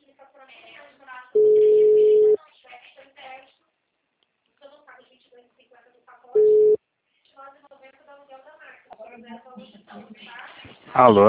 Alô?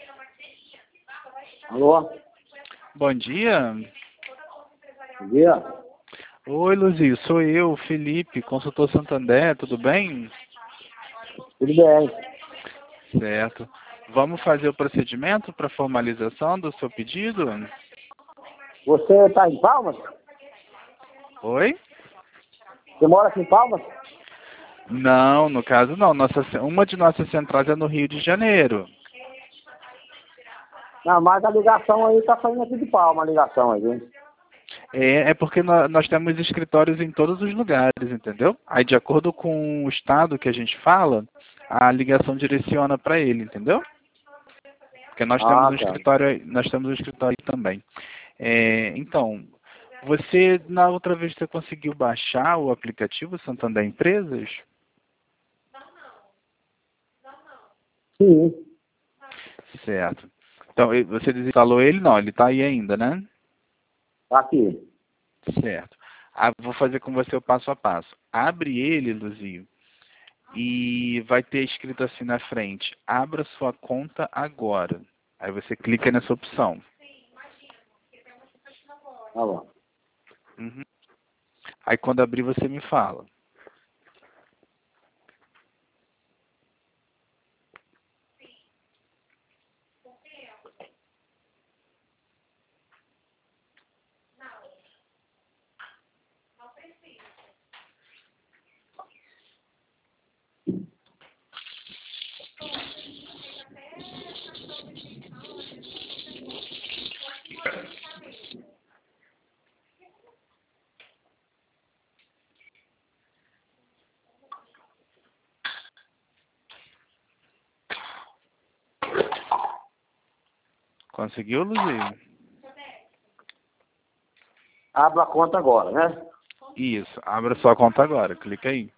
Alô? Bom dia. Bom dia. Oi, Luzio, sou eu, Felipe, consultor Santander, tudo bem? Tudo bem. Certo. Vamos fazer o procedimento para formalização do seu pedido? Você está em Palmas? Oi? Você mora aqui em Palmas? Não, no caso não. Uma de nossas centrais é no Rio de Janeiro. Não, mas a ligação aí está saindo aqui de Palmas, a ligação aí, hein? É porque nós temos escritórios em todos os lugares, entendeu? Aí, de acordo com o estado que a gente fala, a ligação direciona para ele, entendeu? Porque Ah, tá. nós temos um escritório também. Então, você, na outra vez, você conseguiu baixar o aplicativo Santander Empresas? Sim. Certo. Então, você desinstalou ele? Não, ele está aí ainda, né? Tá aqui. Certo. Vou fazer com você o passo a passo. Abre ele, Luzio, e vai ter escrito assim na frente: abra sua conta agora. Aí você clica nessa opção. Tá bom. Uhum. Aí quando abrir você me fala. Conseguiu, Luzio? Abra a conta agora, né? Isso. Abra sua conta agora. Clica aí.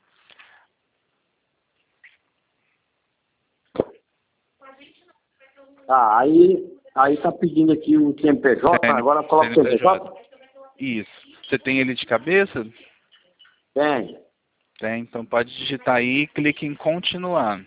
Tá, aí tá pedindo aqui o CNPJ, agora coloca o CNPJ? Isso. Você tem ele de cabeça? Tem. Tem. Então pode digitar aí e clique em continuar.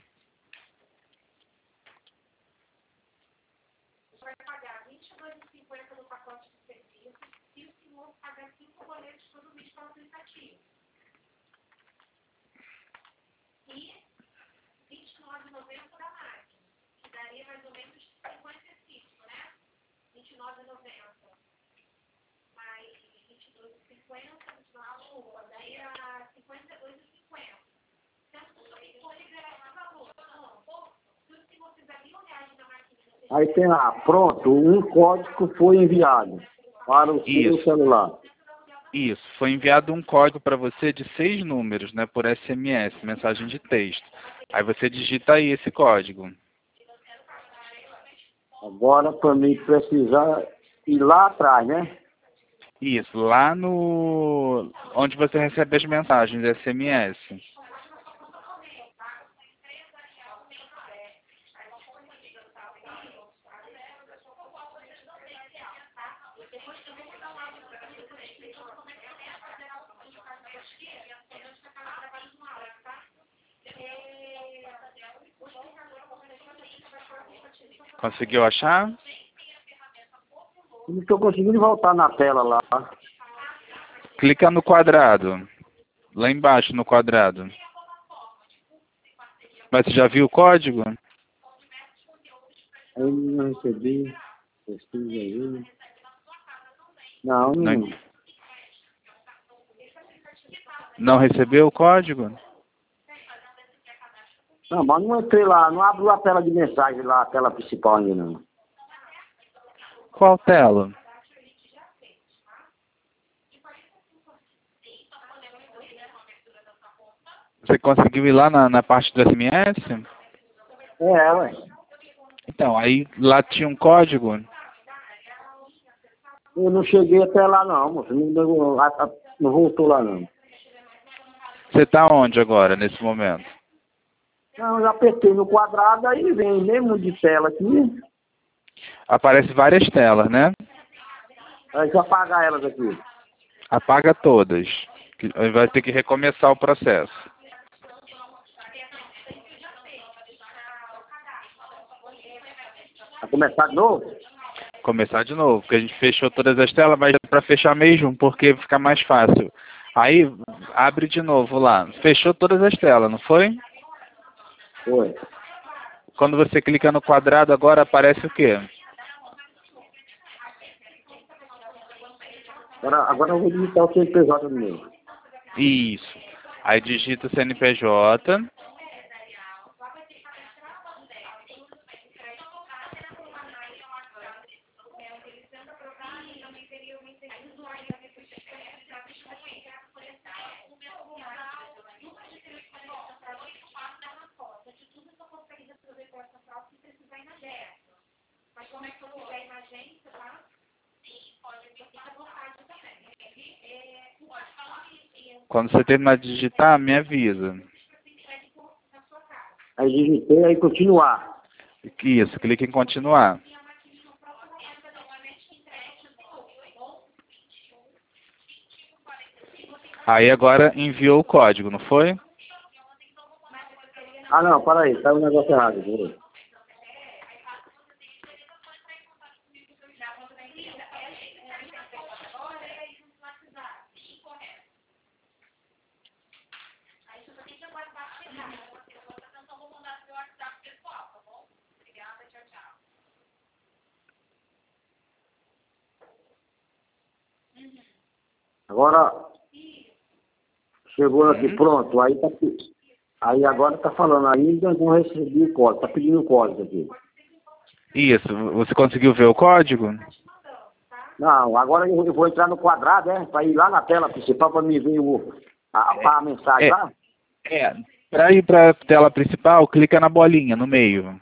Aí tem lá, pronto, um código foi enviado para o seu celular. Isso. Foi enviado um código para você de 6 números, né, por SMS, mensagem de texto. Aí você digita aí esse código. Agora, para mim precisar ir lá atrás, né? Isso, lá no onde você recebe as mensagens SMS. Conseguiu achar? Não estou conseguindo voltar na tela lá. Clica no quadrado. Lá embaixo no quadrado. Mas você já viu o código? Eu não recebi. Pesquisa aí. Não, não. Não recebeu o código? Não, mas não entrei lá, não abriu a tela de mensagem lá, a tela principal ainda não. Qual tela? Você conseguiu ir lá na parte do SMS? Ué. Então, aí lá tinha um código. Eu não cheguei até lá não, moço. Não voltou lá não. Você está onde agora, nesse momento? Não, eu apertei no quadrado, aí vem mesmo de tela aqui. Aparece várias telas, né? Deixa eu apagar elas aqui. Apaga todas. Vai ter que recomeçar o processo. Vai começar de novo? Começar de novo, porque a gente fechou todas as telas, mas é para fechar mesmo, porque fica mais fácil. Aí, abre de novo lá. Fechou todas as telas, não foi? Foi. Quando você clica no quadrado, agora aparece o quê? Agora eu vou digitar o CNPJ do meu. Isso. Aí digita o CNPJ. Quando você terminar de digitar, me avisa. Aí digitei, aí continuar. Isso, clique em continuar. Aí agora enviou o código, não foi? Ah, não, para aí, tá um negócio errado. Peraí. Agora, chegou aqui, pronto, aí tá aqui. Aí agora tá falando, ainda não recebi o código, tá pedindo o código aqui. Isso, você conseguiu ver o código? Não, agora eu vou entrar no quadrado, para ir lá na tela principal para me ver a mensagem lá. Para ir para a tela principal, clica na bolinha no meio.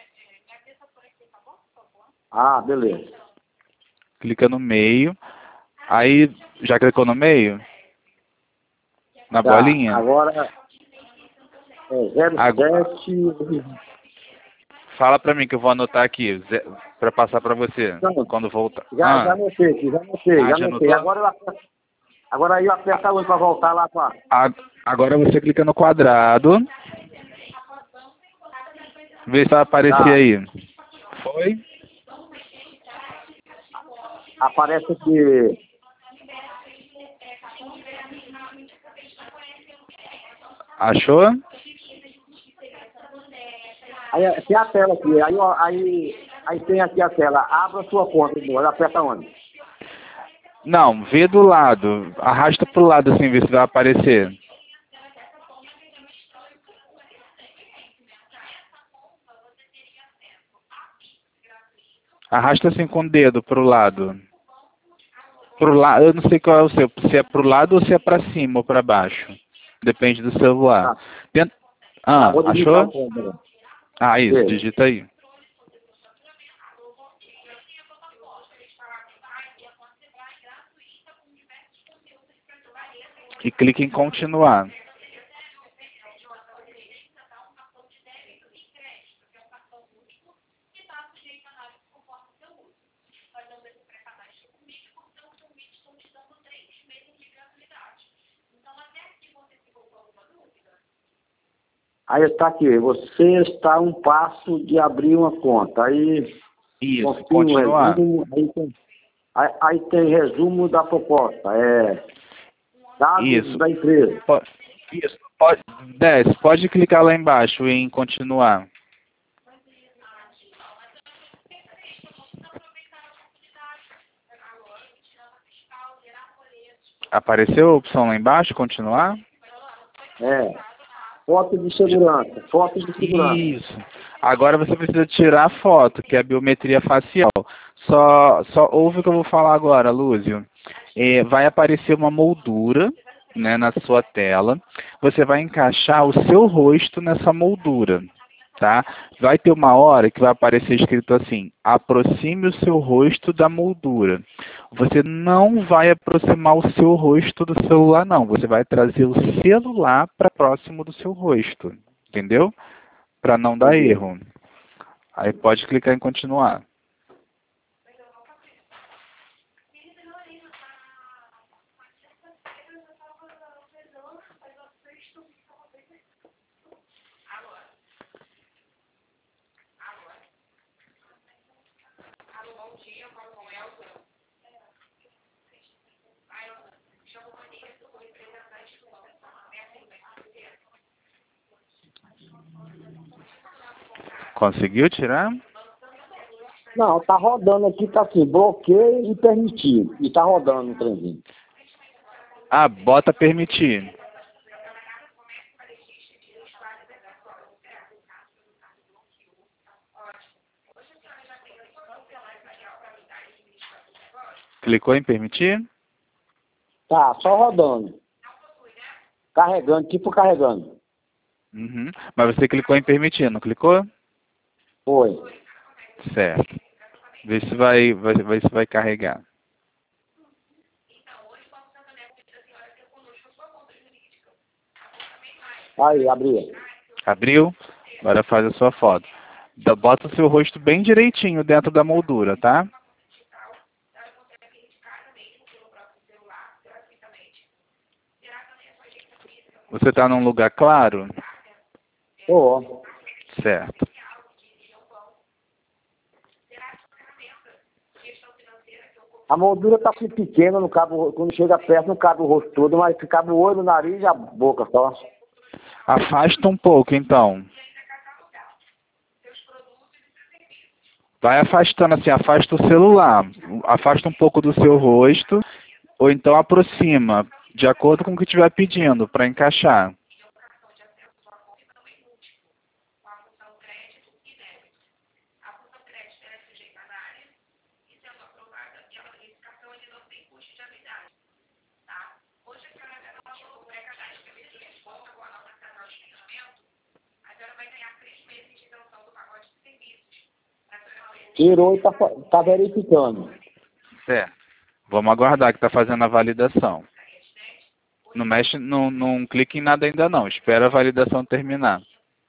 Ah, beleza. Clica no meio. Aí, já clicou no meio? Na Tá, bolinha? agora é 07... Fala para mim que eu vou anotar aqui, para passar para você, Não, quando voltar. já anotei aqui, já anotei. Já anotou? Agora eu aperto onde para voltar lá para... Agora você clica no quadrado. Vê se vai aparecer Tá. aí. Foi? Aparece aqui... Achou? Aí tem a tela aqui, aí tem aqui a tela, abra sua conta, aperta onde? Não, vê do lado. Arrasta pro lado assim, vê se vai aparecer. Arrasta assim com o dedo pro lado. Pro lado, eu não sei qual é o seu, se é pro lado ou se é para cima ou para baixo. Depende do celular. Achou? Isso, digita aí. E clique em continuar. Aí está aqui, você está a um passo de abrir uma conta. Aí isso, continuar. Aí tem resumo da proposta, dados da empresa. Isso, pode clicar lá embaixo em continuar. Apareceu a opção lá embaixo, continuar? Foto de segurança, foto de segurança. Isso. Agora você precisa tirar a foto, que é a biometria facial. Só ouve o que eu vou falar agora, Lúcio. Vai aparecer uma moldura, né, na sua tela. Você vai encaixar o seu rosto nessa moldura, tá? Vai ter uma hora que vai aparecer escrito assim: aproxime o seu rosto da moldura. Você não vai aproximar o seu rosto do celular, não. Você vai trazer o celular para próximo do seu rosto, entendeu? Para não dar erro. Aí pode clicar em continuar. Conseguiu tirar? Não, tá rodando aqui, tá assim, bloqueio e permitir. E tá rodando o trenzinho. Ah, bota permitir. Clicou em permitir? Tá, só rodando. Carregando, tipo carregando. Uhum. Mas você clicou em permitir, não clicou? Foi. Certo. Vê se vai carregar. Aí, abri. Abriu? Agora faz a sua foto. Bota o seu rosto bem direitinho dentro da moldura, tá? Você está num lugar claro? Tô. Certo. A moldura tá assim pequena, não cabe, quando chega perto não cabe o rosto todo, mas cabe o olho, o nariz e a boca só. Afasta um pouco, então. Vai afastando assim, afasta o celular. Afasta um pouco do seu rosto, ou então aproxima, de acordo com o que estiver pedindo, para encaixar. Tirou e tá verificando. Certo. Vamos aguardar que está fazendo a validação. Não mexe, não clique em nada ainda não. Espera a validação terminar.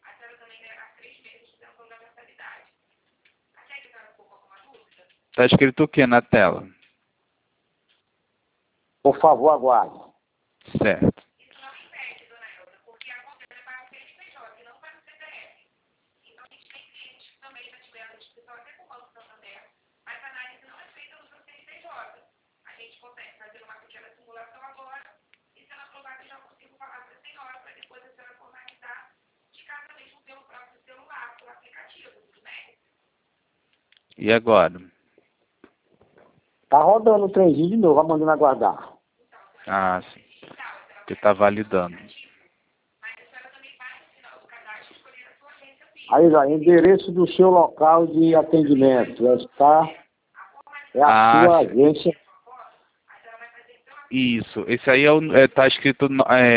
Está escrito o que na tela? Por favor, aguarde. Certo. E agora? Tá rodando o trenzinho de novo, vai mandando aguardar. Ah, sim. Porque está validando. Aí já, endereço do seu local de atendimento. É a sua agência. Isso. Esse aí tá escrito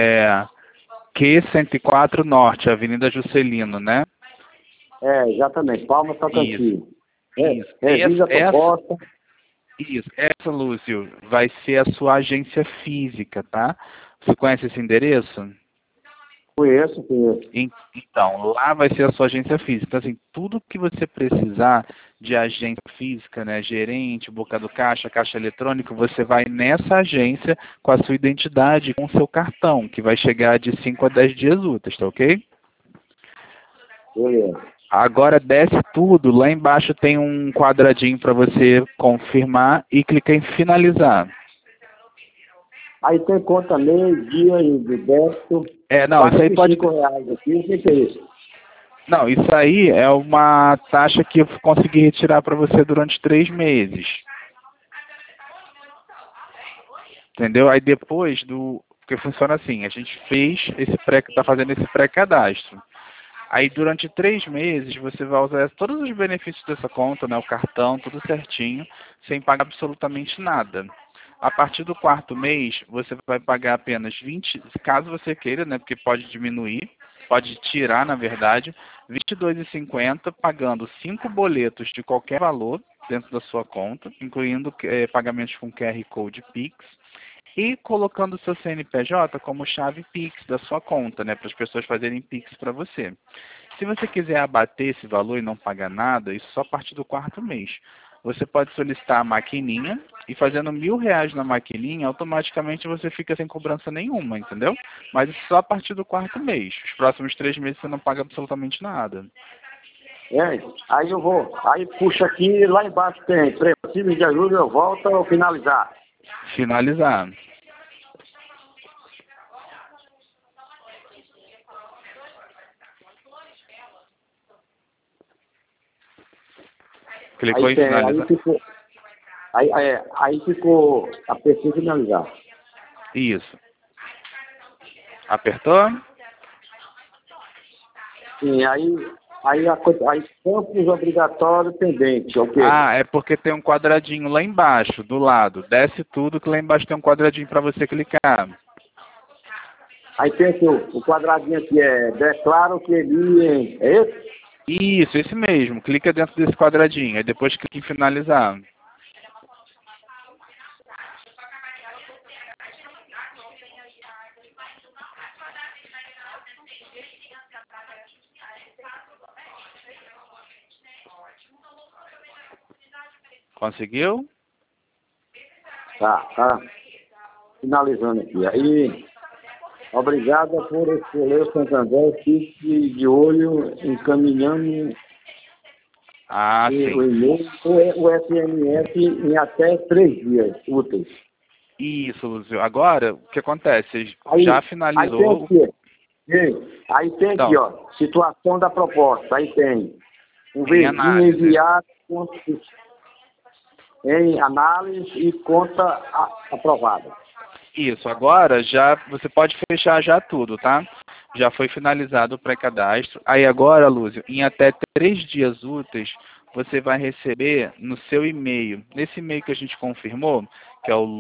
Q104 Norte, Avenida Juscelino, né? É, exatamente. Palma Tocantins. Isso. Revisa a proposta. Isso. Essa, Lúcio, vai ser a sua agência física, tá? Você conhece esse endereço? Conheço. Então, lá vai ser a sua agência física. Então, assim, tudo que você precisar de agência física, né? Gerente, boca do caixa, caixa eletrônico, você vai nessa agência com a sua identidade, com o seu cartão, que vai chegar de 5 a 10 dias úteis, tá ok? Beleza. Agora desce tudo, lá embaixo tem um quadradinho para você confirmar e clica em finalizar. Aí tem conta mês, dia e do débito. Não, isso aí pode... R$45 aqui, o que é isso? Não, isso aí é uma taxa que eu consegui retirar para você durante 3 meses. Entendeu? Aí depois porque funciona assim, a gente está fazendo esse pré-cadastro. Aí durante 3 meses você vai usar todos os benefícios dessa conta, né? O cartão, tudo certinho, sem pagar absolutamente nada. A partir do 4º mês, você vai pagar apenas 20, caso você queira, né? Porque pode diminuir, pode tirar, na verdade, R$ 22,50, pagando 5 boletos de qualquer valor dentro da sua conta, incluindo pagamentos com QR Code Pix, e colocando o seu CNPJ como chave Pix da sua conta, né? Para as pessoas fazerem Pix para você. Se você quiser abater esse valor e não pagar nada, isso só a partir do 4º mês. Você pode solicitar a maquininha e fazendo R$ 1.000 na maquininha, automaticamente você fica sem cobrança nenhuma, entendeu? Mas isso só a partir do 4º mês. Os próximos 3 meses você não paga absolutamente nada. Aí eu vou, aí puxa aqui, lá embaixo tem, preciso de ajuda, eu volto ao finalizar. Finalizar. Clicou Aí em tem, finalizar. aí ficou a pessoa finalizar. Isso. Apertou? Sim, aí campos obrigatórios pendentes, ok? Ah, é porque tem um quadradinho lá embaixo, do lado. Desce tudo que lá embaixo tem um quadradinho para você clicar. Aí tem aqui o quadradinho aqui, declaro que ele é esse? Isso, esse mesmo. Clica dentro desse quadradinho. Aí depois clica em finalizar. Conseguiu? Tá. Finalizando aqui. Aí, obrigado por escolher o Santander, fique de olho encaminhando Ah, o sim. e-mail, o SMS em até 3 dias úteis. Isso, Lúcio. Agora, o que acontece? Aí, Já aí finalizou. tem aqui, aí tem aqui, Então, ó, situação da proposta. Aí tem um em verdinho análise. enviado em análise e conta aprovada. Isso, agora já você pode fechar já tudo, tá? Já foi finalizado o pré-cadastro. Aí agora, Lúcio, em até 3 dias úteis, você vai receber no seu e-mail, nesse e-mail que a gente confirmou, que é o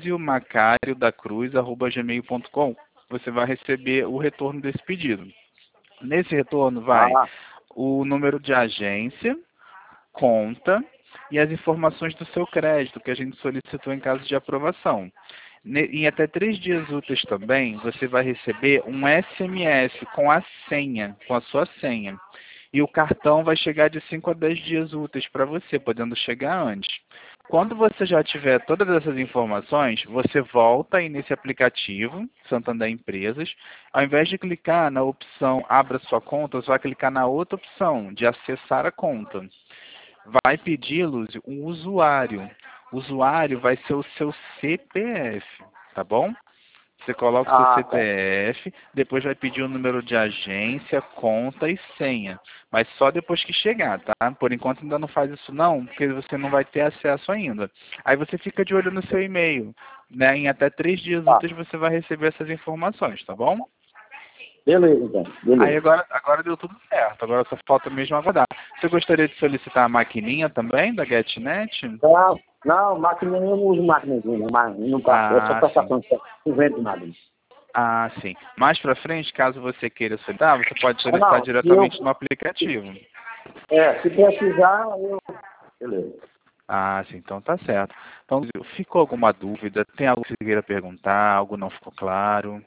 luziomacariodacruz@gmail.com, você vai receber o retorno desse pedido. Nesse retorno vai Ah, o número de agência, conta e as informações do seu crédito que a gente solicitou em caso de aprovação. Em até 3 dias úteis também, você vai receber um SMS com a senha, com a sua senha. E o cartão vai chegar de 5 a 10 dias úteis para você, podendo chegar antes. Quando você já tiver todas essas informações, você volta aí nesse aplicativo, Santander Empresas. Ao invés de clicar na opção Abra sua conta, você vai clicar na outra opção, de acessar a conta. Vai pedir, Lúcio, um usuário. O usuário vai ser o seu CPF, tá bom? Você coloca o seu tá. CPF, depois vai pedir o número de agência, conta e senha. Mas só depois que chegar, tá? Por enquanto ainda não faz isso não, porque você não vai ter acesso ainda. Aí você fica de olho no seu e-mail, né? Em até 3 dias Tá. úteis você vai receber essas informações, tá bom? Beleza, então. Aí Beleza. agora deu tudo certo, agora só falta mesmo aguardar. Você gostaria de solicitar a maquininha também da GetNet? Não, máquina eu não uso máquina, mas não passa. É só Ah, sim. prestação, não vendo nada. Ah, sim. Mais pra frente, caso você queira solicitar, você pode Ah, solicitar não, diretamente no aplicativo. se precisar, eu... Beleza. Ah, sim, então tá certo. Então, ficou alguma dúvida? Tem algo que você queira perguntar? Algo não ficou claro?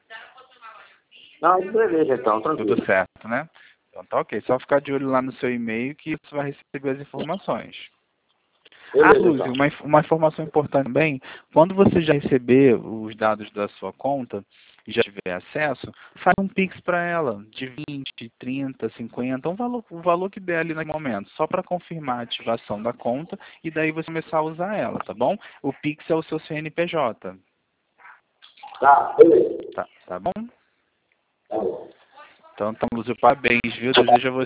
Não, beleza, então, tranquilo. Tudo certo, né? Então tá ok. Só ficar de olho lá no seu e-mail que você vai receber as informações. Ah, Beleza, Lúcio, então. uma informação importante também, quando você já receber os dados da sua conta e já tiver acesso, faz um Pix para ela, de 20, 30, 50, o valor que der ali no momento, só para confirmar a ativação da conta e daí você começar a usar ela, tá bom? O Pix é o seu CNPJ, Tá, beleza. tá bom? Tá bom. Então, Lúcio, parabéns, viu? Desejo a você